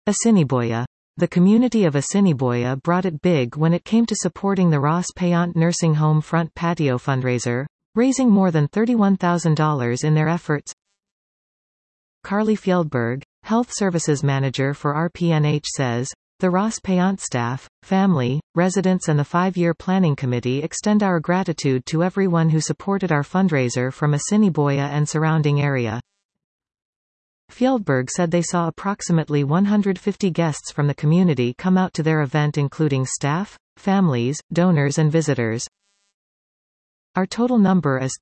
Assiniboia. The community of Assiniboia brought it big when it came to supporting the Ross Payant Nursing Home Front Patio fundraiser, raising more than $31,000 in their efforts. Carly Fieldberg, Health Services Manager for RPNH says, "The Ross Payant staff, family, residents and the 5-year planning committee extend our gratitude to everyone who supported our fundraiser from Assiniboia and surrounding area." Fieldberg said they saw approximately 150 guests from the community come out to their event, including staff, families, donors and visitors. "Our total number is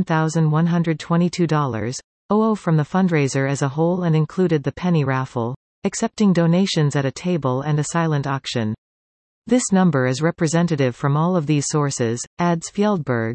$31,122 from the fundraiser as a whole and included the penny raffle, accepting donations at a table and a silent auction. This number is representative from all of these sources," adds Fieldberg.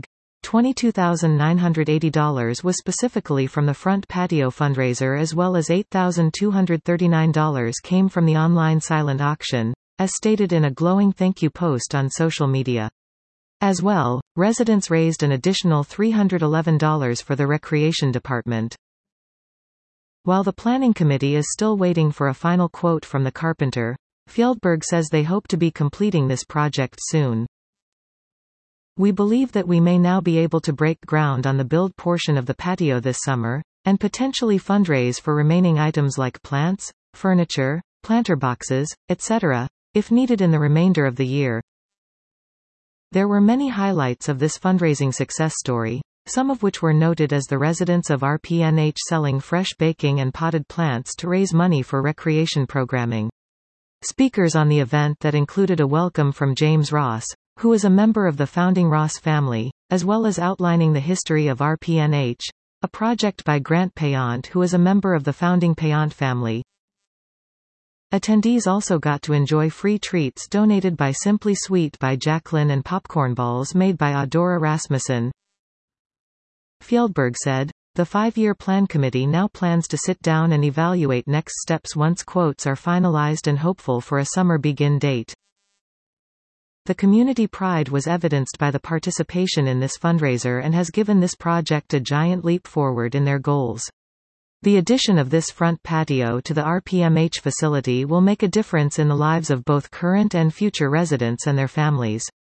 $22,980 was specifically from the Front Patio fundraiser, as well as $8,239 came from the online silent auction, as stated in a glowing thank you post on social media. As well, residents raised an additional $311 for the recreation department. While the planning committee is still waiting for a final quote from the carpenter, Fieldberg says they hope to be completing this project soon. "We believe that we may now be able to break ground on the build portion of the patio this summer, and potentially fundraise for remaining items like plants, furniture, planter boxes, etc., if needed in the remainder of the year." There were many highlights of this fundraising success story, some of which were noted as the residents of RPNH selling fresh baking and potted plants to raise money for recreation programming. Speakers on the event that included a welcome from James Ross, who is a member of the founding Ross family, as well as outlining the history of RPNH, a project by Grant Payant, who is a member of the founding Payant family. Attendees also got to enjoy free treats donated by Simply Sweet by Jacqueline and popcorn balls made by Adora Rasmussen. Fieldberg said, "The 5-year plan committee now plans to sit down and evaluate next steps once quotes are finalized and hopeful for a summer begin date." The community pride was evidenced by the participation in this fundraiser and has given this project a giant leap forward in their goals. The addition of this front patio to the RPMH facility will make a difference in the lives of both current and future residents and their families.